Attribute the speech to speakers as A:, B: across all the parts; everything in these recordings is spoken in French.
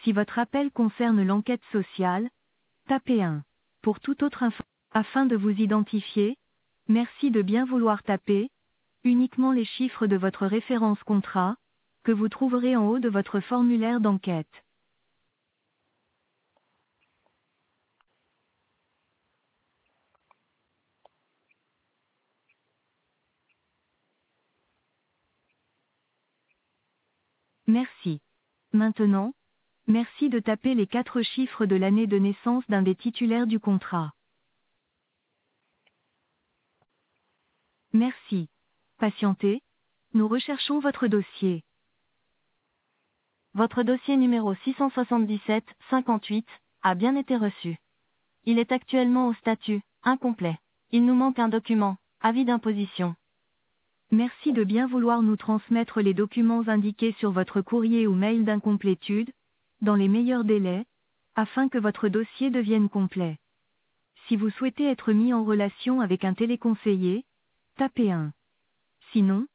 A: Si votre appel concerne l'enquête sociale, tapez 1. Pour toute autre info, afin de vous identifier, merci de bien vouloir taper uniquement les chiffres de votre référence contrat, que vous trouverez en haut de votre formulaire d'enquête. Merci. Maintenant, merci de taper les 4 chiffres de l'année de naissance d'un des titulaires du contrat. Merci. Patientez, nous recherchons votre dossier. Votre dossier numéro 677-58 a bien été reçu. Il est actuellement au statut incomplet. Il nous manque un document, avis d'imposition. Merci de bien vouloir nous transmettre les documents indiqués sur votre courrier ou mail d'incomplétude, dans les meilleurs délais, afin que votre dossier devienne complet. Si vous souhaitez être mis en relation avec un téléconseiller, tapez 1. Sinon,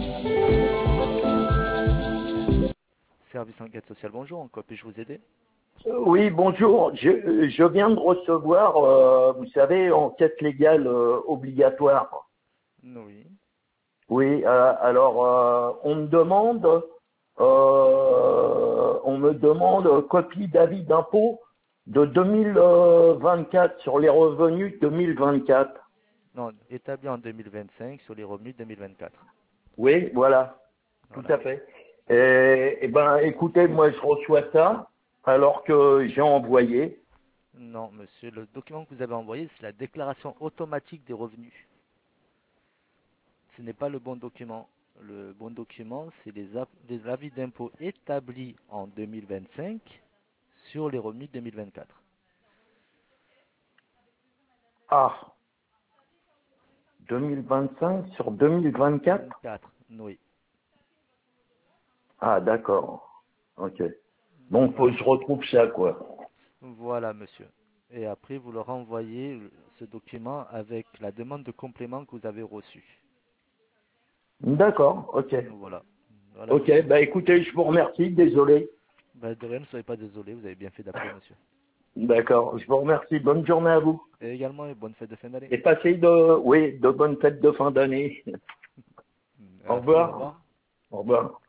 B: Service enquête sociale, bonjour, en quoi puis-je vous aider? Oui, bonjour. Je viens de recevoir, vous savez, enquête légale obligatoire.
C: Oui.
B: Oui, alors on me demande copie d'avis d'impôt de 2024 sur les revenus 2024.
C: Non, établi en 2025 sur les revenus 2024.
B: Oui, voilà, tout
C: Voilà.
B: à fait. Et ben, écoutez, moi je reçois ça alors que j'ai envoyé.
C: Non, monsieur, le document que vous avez envoyé, c'est la déclaration automatique des revenus. Ce n'est pas le bon document. Le bon document, c'est les avis d'impôt établis en 2025 sur les revenus 2024.
B: Ah, 2025 sur 2024?
C: 24, oui.
B: Ah, d'accord. Ok. Bon, faut que
C: Voilà.
B: je retrouve ça, quoi.
C: Voilà, monsieur. Et après, vous leur envoyez ce document avec la demande de complément que vous avez reçue.
B: D'accord, ok.
C: Voilà. Voilà,
B: Ok,
C: monsieur.
B: bah écoutez, je vous remercie, désolé.
C: Bah, de rien, ne soyez pas désolé, vous avez bien fait d'appeler, monsieur.
B: D'accord, je vous remercie. Bonne journée à vous.
C: Et également, bonne fête de fin d'année.
B: Et passez oui, de bonnes fêtes de fin d'année. Au
C: Merci, au
B: revoir.
C: revoir.
B: Au revoir.